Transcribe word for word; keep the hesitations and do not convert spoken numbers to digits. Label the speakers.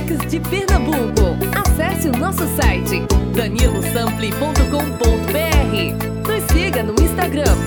Speaker 1: Box de Pernambuco. Acesse o nosso site danilo sample ponto com ponto br. Nos siga no Instagram